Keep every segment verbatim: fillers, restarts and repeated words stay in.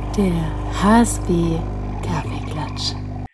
Der H S B Kaffeeklatsch.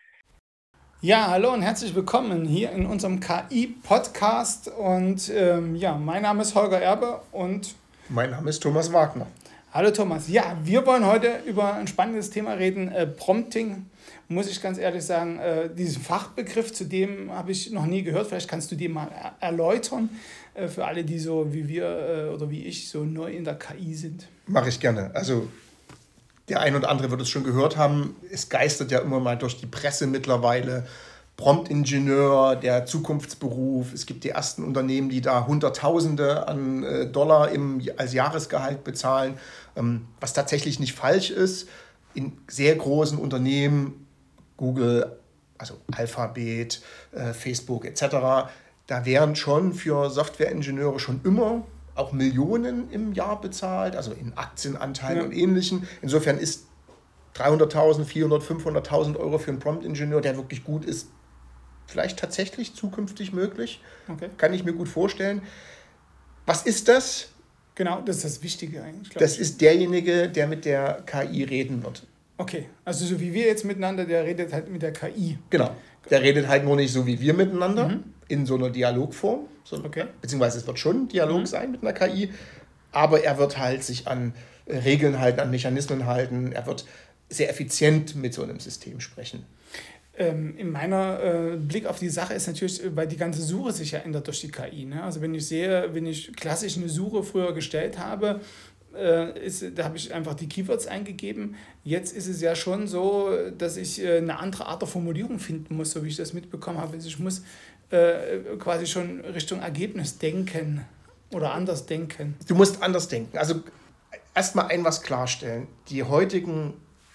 Ja, hallo und herzlich willkommen hier in unserem K I-Podcast. Und ähm, ja, mein Name ist Holger Erbe und mein Name ist Thomas Wagner. Hallo Thomas. Ja, wir wollen heute über ein spannendes Thema reden, äh, Prompting. Muss ich ganz ehrlich sagen, äh, diesen Fachbegriff, zu dem habe ich noch nie gehört. Vielleicht kannst du den mal er- erläutern äh, für alle, die so wie wir äh, oder wie ich so neu in der K I sind. Mache ich gerne. Also der ein oder andere wird es schon gehört haben. Es geistert ja immer mal durch die Presse mittlerweile. Promptingenieur, der Zukunftsberuf. Es gibt die ersten Unternehmen, die da Hunderttausende an äh, Dollar im, als Jahresgehalt bezahlen, ähm, was tatsächlich nicht falsch ist. In sehr großen Unternehmen, Google, also Alphabet, äh, Facebook et cetera, da werden schon für Softwareingenieure schon immer auch Millionen im Jahr bezahlt, also in Aktienanteilen Ja. und Ähnlichem. Insofern ist dreihunderttausend, vierhundert, fünfhunderttausend Euro für einen Prompt-Ingenieur, der wirklich gut ist, vielleicht tatsächlich zukünftig möglich. Okay. Kann ich mir gut vorstellen. Was ist das? Genau, das ist das Wichtige eigentlich, glaube Das ich. ist derjenige, der mit der K I reden wird. Okay, also so wie wir jetzt miteinander, der redet halt mit der K I. Genau. Der redet halt nur nicht so wie wir miteinander, in so einer Dialogform. So, Okay. Beziehungsweise es wird schon ein Dialog sein mit einer K I, aber er wird halt sich an äh, Regeln halten, an Mechanismen halten. Er wird sehr effizient mit so einem System sprechen. Ähm, in meiner äh, Blick auf die Sache ist natürlich, äh, weil die ganze Suche sich ja ändert durch die K I. Ne? Also wenn ich sehe, wenn ich klassisch eine Suche früher gestellt habe, äh, ist, da habe ich einfach die Keywords eingegeben. Jetzt ist es ja schon so, dass ich äh, eine andere Art der Formulierung finden muss, so wie ich das mitbekommen habe. Also ich muss äh, quasi schon Richtung Ergebnis denken oder anders denken. Du musst anders denken. Also erstmal ein was klarstellen. Die heutigen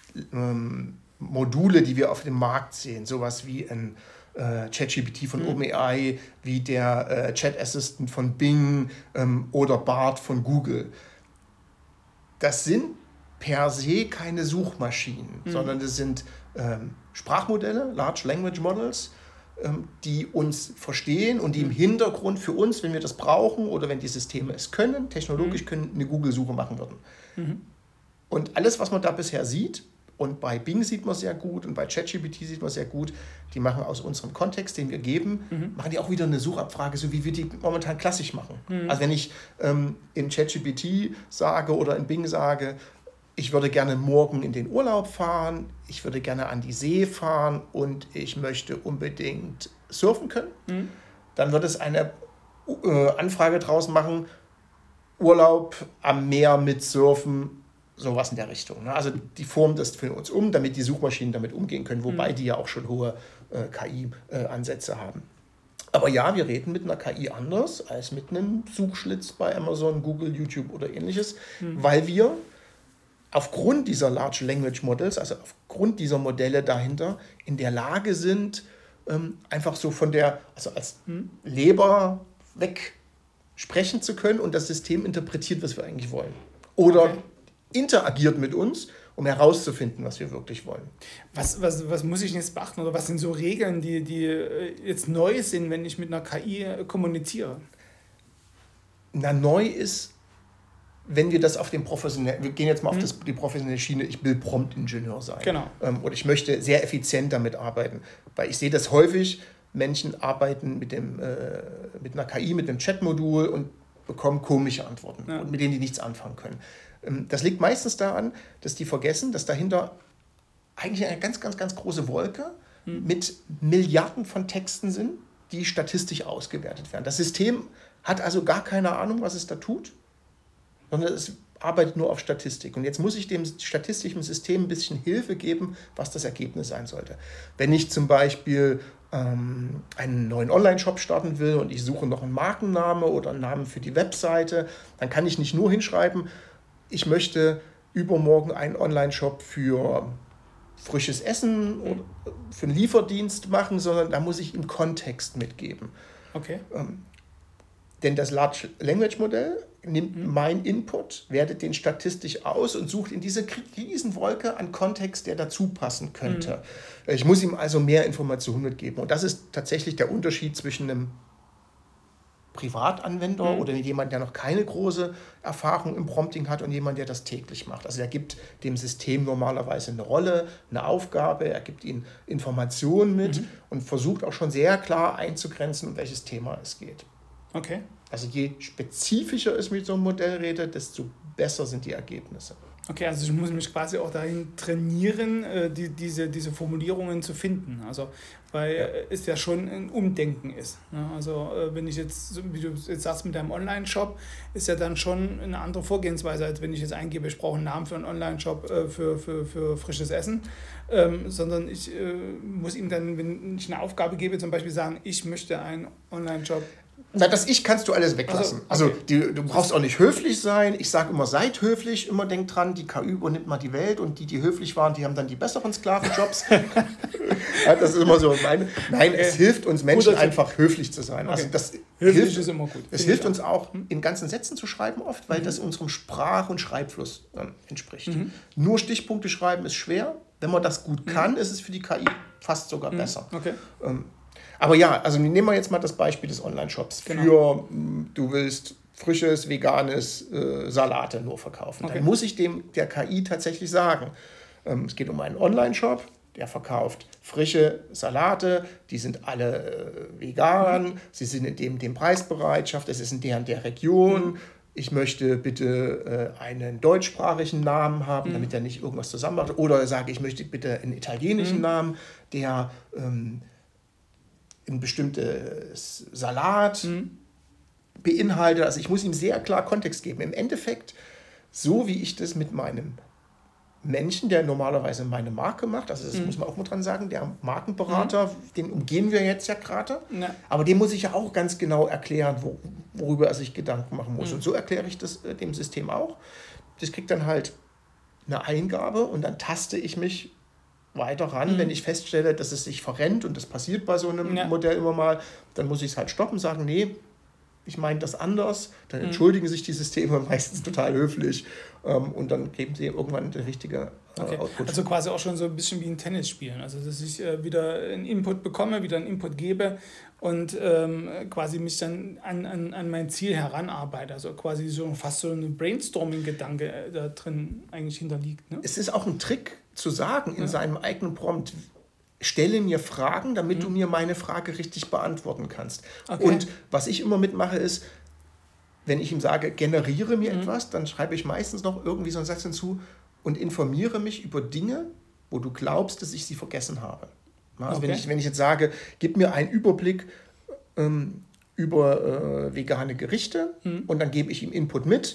ähm, Module, die wir auf dem Markt sehen, sowas wie ein äh, ChatGPT von OpenAI, wie der äh, Chat Assistant von Bing ähm, oder Bard von Google, das sind per se keine Suchmaschinen, sondern das sind ähm, Sprachmodelle, Large Language Models, ähm, die uns verstehen und die im Hintergrund für uns, wenn wir das brauchen oder wenn die Systeme es können, technologisch können, eine Google-Suche machen würden. Und alles, was man da bisher sieht, und bei Bing sieht man sehr gut und bei ChatGPT sieht man sehr gut, die machen aus unserem Kontext, den wir geben, mhm. machen die auch wieder eine Suchabfrage, so wie wir die momentan klassisch machen. Mhm. Also wenn ich ähm, in ChatGPT sage oder in Bing sage, ich würde gerne morgen in den Urlaub fahren, ich würde gerne an die See fahren und ich möchte unbedingt surfen können, mhm. dann wird es eine äh, Anfrage draus machen, Urlaub am Meer mit Surfen, sowas in der Richtung. Ne? Also die formen das für uns um, damit die Suchmaschinen damit umgehen können, wobei mhm. die ja auch schon hohe äh, K I-Ansätze äh, haben. Aber ja, wir reden mit einer K I anders als mit einem Suchschlitz bei Amazon, Google, YouTube oder ähnliches, mhm. weil wir aufgrund dieser Large Language Models, also aufgrund dieser Modelle dahinter, in der Lage sind, ähm, einfach so von der, also als mhm. Leber weg sprechen zu können und das System interpretiert, was wir eigentlich wollen. Oder okay. interagiert mit uns, um herauszufinden, was wir wirklich wollen. Was, was, was muss ich jetzt beachten oder was sind so Regeln, die, die jetzt neu sind, wenn ich mit einer K I kommuniziere? Na, neu ist, wenn wir das auf dem professionellen, wir gehen jetzt mal auf das, die professionelle Schiene, ich will Prompt-Ingenieur sein. Genau. Ähm, und ich möchte sehr effizient damit arbeiten. Weil ich sehe das häufig, Menschen arbeiten mit, dem, äh, mit einer K I, mit einem Chat-Modul und bekommen komische Antworten, ja. und mit denen die nichts anfangen können. Das liegt meistens daran, dass die vergessen, dass dahinter eigentlich eine ganz, ganz, ganz große Wolke hm. mit Milliarden von Texten sind, die statistisch ausgewertet werden. Das System hat also gar keine Ahnung, was es da tut, sondern es arbeitet nur auf Statistik. Und jetzt muss ich dem statistischen System ein bisschen Hilfe geben, was das Ergebnis sein sollte. Wenn ich zum Beispiel ähm, einen neuen Online-Shop starten will und ich suche noch einen Markenname oder einen Namen für die Webseite, dann kann ich nicht nur hinschreiben, ich möchte übermorgen einen Online-Shop für frisches Essen oder für einen Lieferdienst machen, sondern da muss ich ihm Kontext mitgeben. Okay. Ähm, denn das Large Language Modell nimmt mhm. mein Input, wertet den statistisch aus und sucht in diese Riesenwolke an Kontext, der dazu passen könnte. Mhm. Ich muss ihm also mehr Informationen mitgeben. Und das ist tatsächlich der Unterschied zwischen einem Privatanwender Mhm. oder jemand, der noch keine große Erfahrung im Prompting hat und jemand, der das täglich macht. Also er gibt dem System normalerweise eine Rolle, eine Aufgabe, er gibt ihnen Informationen mit Mhm. und versucht auch schon sehr klar einzugrenzen, um welches Thema es geht. Okay. Also je spezifischer es mit so einem Modell redet, desto besser sind die Ergebnisse. Okay, also ich muss mich quasi auch dahin trainieren, äh, die, diese, diese Formulierungen zu finden. Also, weil Ja. äh, es ja schon ein Umdenken ist. Ne? Also, äh, wenn ich jetzt, so wie du jetzt sagst, mit deinem Online-Shop, ist ja dann schon eine andere Vorgehensweise, als wenn ich jetzt eingebe, ich brauche einen Namen für einen Online-Shop äh, für, für, für frisches Essen. Ähm, sondern ich äh, muss ihm dann, wenn ich eine Aufgabe gebe, zum Beispiel sagen, ich möchte einen Online-Shop. Na, das Ich kannst du alles weglassen. Also, Also, okay. die, du brauchst auch nicht höflich sein. Ich sage immer, seid höflich. Immer denkt dran, die K I übernimmt mal die Welt und die, die höflich waren, die haben dann die besseren Sklavenjobs. Ja, das ist immer so meine. Nein, es hilft uns Menschen Guter Tipp. einfach höflich zu sein. Also Okay. das Höflich hilft, ist immer gut. es Finde hilft ich uns auch, in ganzen Sätzen zu schreiben oft, weil das unserem Sprach- und Schreibfluss ähm, entspricht. Mhm. Nur Stichpunkte schreiben ist schwer. Wenn man das gut kann, ist es für die K I fast sogar besser. Okay. Ähm, Aber ja, also nehmen wir jetzt mal das Beispiel des Online-Shops. Genau. Für, mh, du willst frisches, veganes äh, Salate nur verkaufen. Okay. Dann muss ich dem der K I tatsächlich sagen, ähm, es geht um einen Online-Shop, der verkauft frische Salate, die sind alle äh, vegan, mhm. sie sind in dem, dem Preisbereitschaft, es ist in der und der Region. Mhm. Ich möchte bitte äh, einen deutschsprachigen Namen haben, mhm. damit er nicht irgendwas zusammen macht. Oder sage, ich möchte bitte einen italienischen mhm. Namen, der ähm, ein bestimmtes Salat mhm. beinhaltet. Also ich muss ihm sehr klar Kontext geben. Im Endeffekt, so wie ich das mit meinem Menschen, der normalerweise meine Marke macht, also das mhm. muss man auch mal dran sagen, der Markenberater, mhm. den umgehen wir jetzt ja gerade, Ja. aber dem muss ich ja auch ganz genau erklären, wo, worüber er sich Gedanken machen muss. Mhm. Und so erkläre ich das äh, dem System auch. Das kriegt dann halt eine Eingabe und dann taste ich mich weiter ran. Mhm. Wenn ich feststelle, dass es sich verrennt, und das passiert bei so einem ja. Modell immer mal, dann muss ich es halt stoppen und sagen, nee, ich meine das anders. Dann mhm. entschuldigen sich die Systeme meistens total höflich ähm, und dann geben sie irgendwann die richtige äh, okay. Output. Also quasi auch schon so ein bisschen wie ein Tennis spielen. Also dass ich äh, wieder einen Input bekomme, wieder einen Input gebe und ähm, quasi mich dann an, an, an mein Ziel heranarbeite. Also quasi so fast so ein Brainstorming-Gedanke äh, da drin eigentlich hinterliegt. Ne? Es ist auch ein Trick zu sagen in ja. seinem eigenen Prompt, stelle mir Fragen, damit mhm. du mir meine Frage richtig beantworten kannst. Okay. Und was ich immer mitmache ist, wenn ich ihm sage, generiere mir mhm. etwas, dann schreibe ich meistens noch irgendwie so einen Satz hinzu und informiere mich über Dinge, wo du glaubst, dass ich sie vergessen habe. Also okay. wenn, ich, wenn ich jetzt sage, gib mir einen Überblick ähm, über äh, vegane Gerichte mhm. und dann gebe ich ihm Input mit,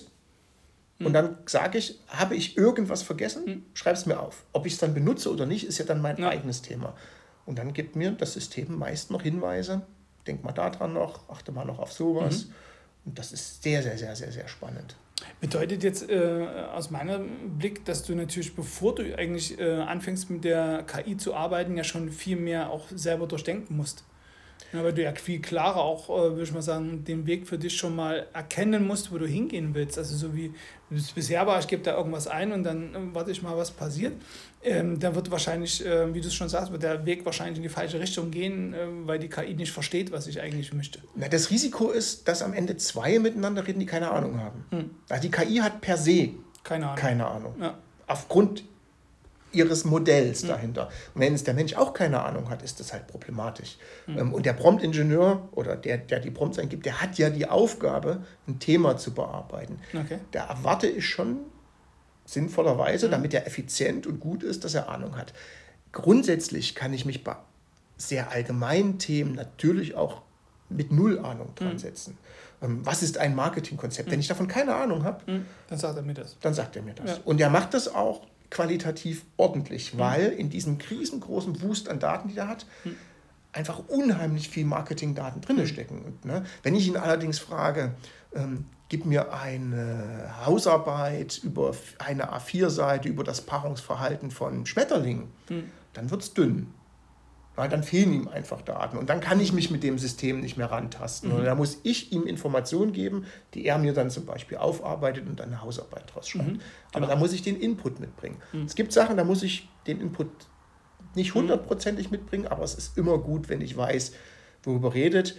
und dann sage ich, habe ich irgendwas vergessen? Mhm. Schreib es mir auf. Ob ich es dann benutze oder nicht, ist ja dann mein ja. eigenes Thema. Und dann gibt mir das System meist noch Hinweise. Denk mal daran noch, achte mal noch auf sowas. Mhm. Und das ist sehr, sehr, sehr, sehr, sehr spannend. Bedeutet jetzt äh, aus meinem Blick, dass du natürlich, bevor du eigentlich äh, anfängst mit der K I zu arbeiten, ja schon viel mehr auch selber durchdenken musst. Ja, weil du ja viel klarer auch, äh, würde ich mal sagen, den Weg für dich schon mal erkennen musst, wo du hingehen willst. Also so wie es bisher war, ich gebe da irgendwas ein und dann äh, warte ich mal, was passiert. Ähm, dann wird wahrscheinlich, äh, wie du es schon sagst, wird der Weg wahrscheinlich in die falsche Richtung gehen, äh, weil die K I nicht versteht, was ich eigentlich möchte. Na, das Risiko ist, dass am Ende zwei miteinander reden, die keine Ahnung haben. Hm. Also die K I hat per se keine Ahnung. Keine Ahnung. Ja. Aufgrund ihres Modells mhm. dahinter. Und wenn es der Mensch auch keine Ahnung hat, ist das halt problematisch. Mhm. Und der Prompt-Ingenieur oder der, der die Prompts eingibt, der hat ja die Aufgabe, ein Thema zu bearbeiten. Okay. Da erwarte ich schon sinnvollerweise, mhm. damit er effizient und gut ist, dass er Ahnung hat. Grundsätzlich kann ich mich bei sehr allgemeinen Themen natürlich auch mit null Ahnung dran mhm. setzen. Was ist ein Marketingkonzept? Mhm. Wenn ich davon keine Ahnung habe, mhm. dann sagt er mir das. Dann sagt er mir das. Ja. Und er macht das auch qualitativ ordentlich, mhm. weil in diesem riesengroßen Wust an Daten, die er hat, mhm. einfach unheimlich viel Marketingdaten drin mhm. stecken. Und, ne, wenn ich ihn allerdings frage, ähm, gib mir eine Hausarbeit über eine A vier Seite über das Paarungsverhalten von Schmetterlingen, mhm. dann wird es dünn. Weil dann fehlen ihm einfach Daten. Und dann kann ich mich mit dem System nicht mehr rantasten. Mhm. Und da muss ich ihm Informationen geben, die er mir dann zum Beispiel aufarbeitet und dann eine Hausarbeit draus schreibt. Mhm. Aber genau. da muss ich den Input mitbringen. Mhm. Es gibt Sachen, da muss ich den Input nicht hundertprozentig mitbringen, aber es ist immer gut, wenn ich weiß, worüber redet.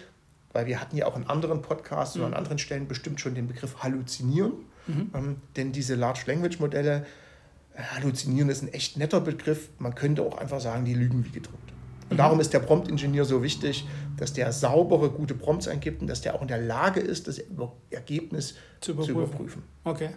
weil wir hatten ja auch in anderen Podcasts mhm. oder an anderen Stellen bestimmt schon den Begriff Halluzinieren. Mhm. Ähm, denn diese Large Language Modelle, äh, Halluzinieren ist ein echt netter Begriff. Man könnte auch einfach sagen, die lügen wie gedruckt. Und mhm. darum ist der Prompt-Ingenieur so wichtig, dass der saubere, gute Prompts eingibt und dass der auch in der Lage ist, das Ergebnis zu überprüfen. Zu überprüfen. Okay.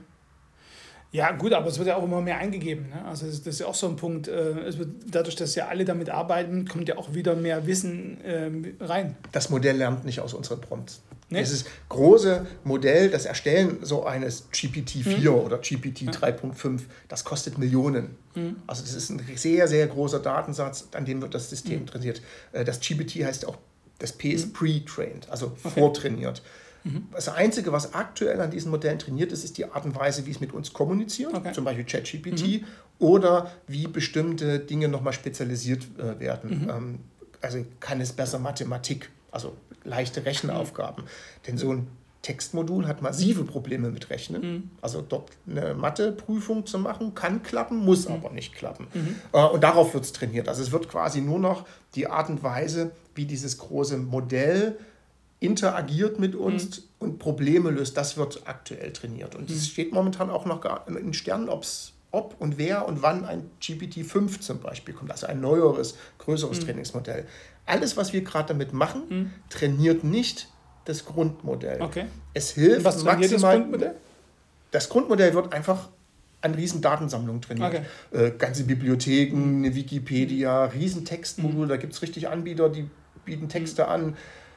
Ja, gut, aber es wird ja auch immer mehr eingegeben. Ne? Also das ist ja auch so ein Punkt. Es wird, dadurch, dass ja alle damit arbeiten, kommt ja auch wieder mehr Wissen äh, rein. Das Modell lernt nicht aus unseren Prompts. Nee. Dieses große Modell, das Erstellen so eines G P T vier mhm. oder G P T drei Punkt fünf, das kostet Millionen. Mhm. Also das ist ein sehr, sehr großer Datensatz, an dem wird das System mhm. trainiert. Das G P T heißt auch, das P ist mhm. pre-trained, also okay. vortrainiert. Mhm. Das Einzige, was aktuell an diesen Modellen trainiert ist, ist die Art und Weise, wie es mit uns kommuniziert, okay. zum Beispiel ChatGPT, mhm. oder wie bestimmte Dinge nochmal spezialisiert äh, werden. Mhm. Ähm, also kann es besser Mathematik, also leichte Rechenaufgaben. Mhm. Denn so ein Textmodul hat massive Probleme mit Rechnen. Mhm. Also dort eine Matheprüfung zu machen, kann klappen, muss mhm. aber nicht klappen. Mhm. Äh, und darauf wird es trainiert. Also es wird quasi nur noch die Art und Weise, wie dieses große Modell interagiert mit uns mhm. und Probleme löst, das wird aktuell trainiert. Und es mhm. steht momentan auch noch gar in Sternen, ob's, ob und wer und wann ein G P T fünf zum Beispiel kommt, also ein neueres, größeres mhm. Trainingsmodell. Alles, was wir gerade damit machen, mhm. trainiert nicht das Grundmodell. Okay. Es hilft was trainiert maximal. Das Grundmodell? Das Grundmodell wird einfach an riesen Datensammlungen trainiert. Okay. Äh, ganze Bibliotheken, eine Wikipedia, riesen Textmodul, mhm. da gibt es richtig Anbieter, die bieten Texte an.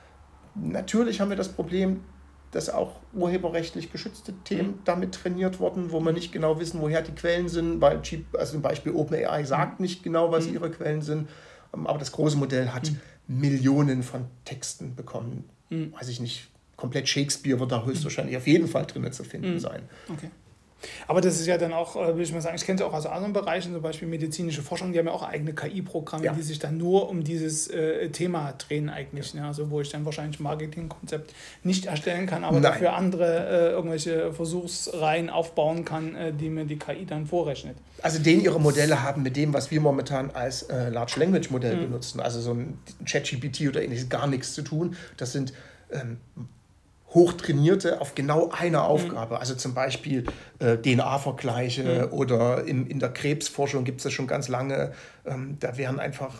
Natürlich haben wir das Problem, dass auch urheberrechtlich geschützte Themen mhm. damit trainiert wurden, wo wir nicht genau wissen, woher die Quellen sind. Weil, also zum Beispiel OpenAI sagt nicht genau, was mhm. ihre Quellen sind. Aber das große Modell hat mhm. Millionen von Texten bekommen. Mhm. Weiß ich nicht, komplett Shakespeare wird da höchstwahrscheinlich mhm. auf jeden Fall drin zu finden mhm. sein. Okay. Aber das ist ja dann auch, will ich mal sagen, ich kenne es auch aus anderen Bereichen, zum Beispiel medizinische Forschung, die haben ja auch eigene K I-Programme, ja. die sich dann nur um dieses äh, Thema drehen eigentlich. Ja. Ne? Also wo ich dann wahrscheinlich ein Marketingkonzept nicht erstellen kann, aber Nein. dafür andere äh, irgendwelche Versuchsreihen aufbauen kann, äh, die mir die K I dann vorrechnet. Also denen ihre Modelle haben mit dem, was wir momentan als äh, Large Language Modell mhm. benutzen, also so ein ChatGPT oder ähnliches, gar nichts zu tun. Das sind ähm, hochtrainierte auf genau eine Aufgabe. Mhm. Also zum Beispiel äh, D N A-Vergleiche mhm. oder in, in der Krebsforschung gibt es das schon ganz lange. Ähm, da werden einfach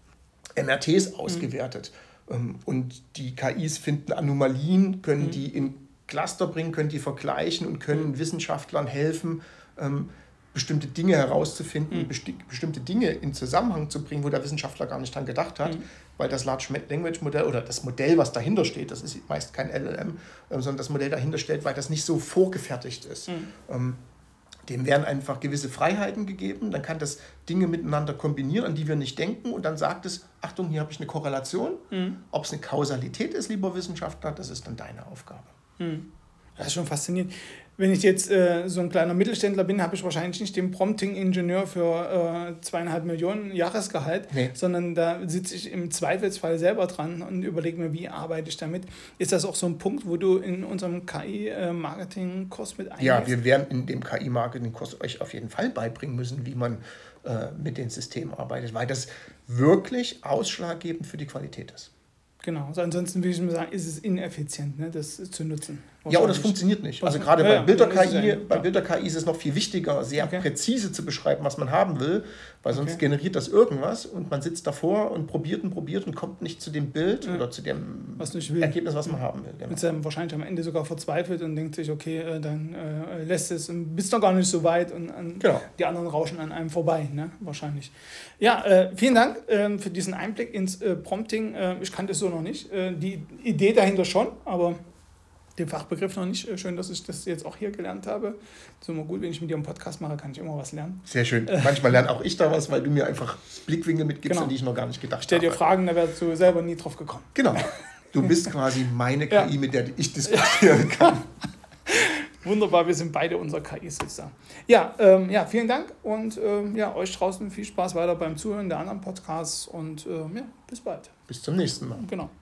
M R Ts ausgewertet. Mhm. Ähm, und die K Is finden Anomalien, können mhm. die in Cluster bringen, können die vergleichen und können mhm. Wissenschaftlern helfen, ähm, bestimmte Dinge herauszufinden, mhm. besti- bestimmte Dinge in Zusammenhang zu bringen, wo der Wissenschaftler gar nicht dran gedacht hat, mhm. weil das Large Language Modell oder das Modell, was dahinter steht, das ist meist kein L L M, äh, sondern das Modell dahinter steht, weil das nicht so vorgefertigt ist. Mhm. Ähm, dem werden einfach gewisse Freiheiten gegeben, dann kann das Dinge miteinander kombinieren, an die wir nicht denken, und dann sagt es, Achtung, hier habe ich eine Korrelation. Mhm. Ob es eine Kausalität ist, lieber Wissenschaftler, das ist dann deine Aufgabe. Mhm. Das ist schon faszinierend. Wenn ich jetzt äh, so ein kleiner Mittelständler bin, habe ich wahrscheinlich nicht den Prompting-Ingenieur für äh, zweieinhalb Millionen Jahresgehalt, nee. sondern da sitze ich im Zweifelsfall selber dran und überlege mir, wie arbeite ich damit. Ist das auch so ein Punkt, wo du in unserem K I-Marketing-Kurs mit eingehst? Ja, wir werden in dem K I-Marketing-Kurs euch auf jeden Fall beibringen müssen, wie man äh, mit den Systemen arbeitet, weil das wirklich ausschlaggebend für die Qualität ist. Genau, also ansonsten würde ich mal sagen, ist es ineffizient, ne, das zu nutzen. Ja, und das funktioniert nicht. Also gerade ja, bei Bilder-K I, ja, bei Bilder-K I ist es noch viel wichtiger, sehr okay. präzise zu beschreiben, was man haben will, weil sonst okay. generiert das irgendwas und man sitzt davor und probiert und probiert und kommt nicht zu dem Bild ja. oder zu dem was Ergebnis, was man ja. haben will. Genau. Ist dann wahrscheinlich am Ende sogar verzweifelt und denkt sich, okay, dann äh, lässt es und bist noch gar nicht so weit und an, genau. die anderen rauschen an einem vorbei, ne? Wahrscheinlich. Ja, äh, vielen Dank äh, für diesen Einblick ins äh, Prompting. Äh, ich kannte es so noch nicht. Äh, die Idee dahinter schon, aber den Fachbegriff noch nicht. Schön, dass ich das jetzt auch hier gelernt habe. So immer gut, wenn ich mit dir einen Podcast mache, kann ich immer was lernen. Sehr schön. Manchmal lerne auch ich da was, weil du mir einfach Blickwinkel mitgibst, genau. an die ich noch gar nicht gedacht habe. Stell dir Fragen, da wärst du selber nie drauf gekommen. Genau. Du bist quasi meine K I, ja. mit der ich diskutieren kann. Wunderbar, wir sind beide unser K Is sozusagen. Ja, ähm, ja, vielen Dank und ähm, ja, euch draußen viel Spaß weiter beim Zuhören der anderen Podcasts und ähm, ja, bis bald. Bis zum nächsten Mal. Genau.